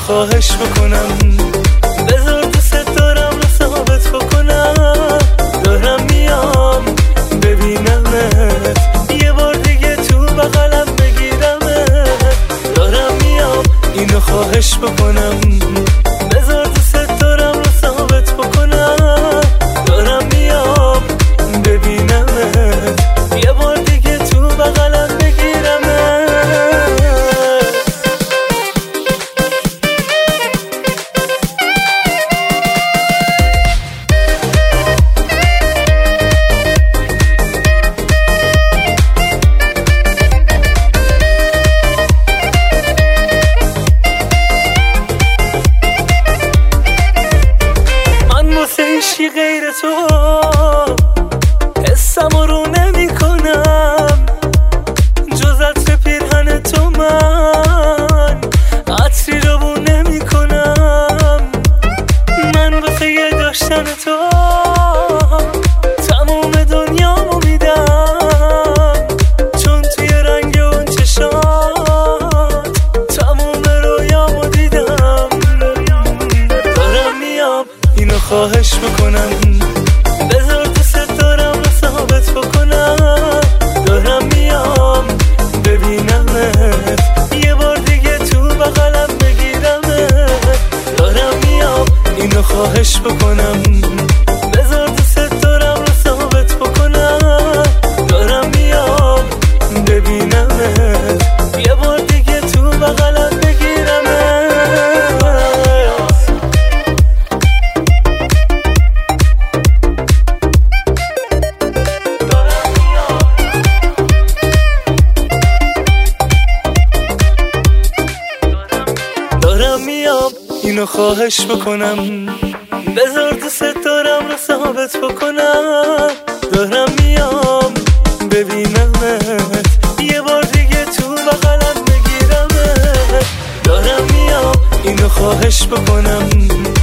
خواهش بکنم، بذار دوست دارم رو ثابت بکنم. دارم میام ببینمت، یه بار دیگه تو بغلم بگیرمت. دارم میام اینو خواهش بکنم، بذار دوست دارم رو ثابت بکنم. دارم میام ببینمت، یه بار دیگه تو بغلم بگیرمت. هیچی غیر تو حسم رو نمی کنم، جز عطر پیرهن تو من عطری رو بو نمی کنم. من واسه داشتن تو تموم دنیامو میدم، چون توی رنگ اون چشات تموم رویامو دیدم. دارم میام اینو خواهش بکنم، بذار دوست دارم رو ثابت بکنم. دارم میام ببینمت، یه بار دیگه تو بغلم بگیرمت. دارم میام اینو خواهش بکنم، بذار دوست دارم رو ثابت بکنم. دارم میام ببینمت، یه بار دیگه تو بغلم بگیرمت. دارم میام اینو خواهش بکنم، بذار دوست دارم رو ثابت بکنم. دارم میام ببینمت، یه بار دیگه تو بغلم بگیرمت. دارم میام اینو خواهش بکنم،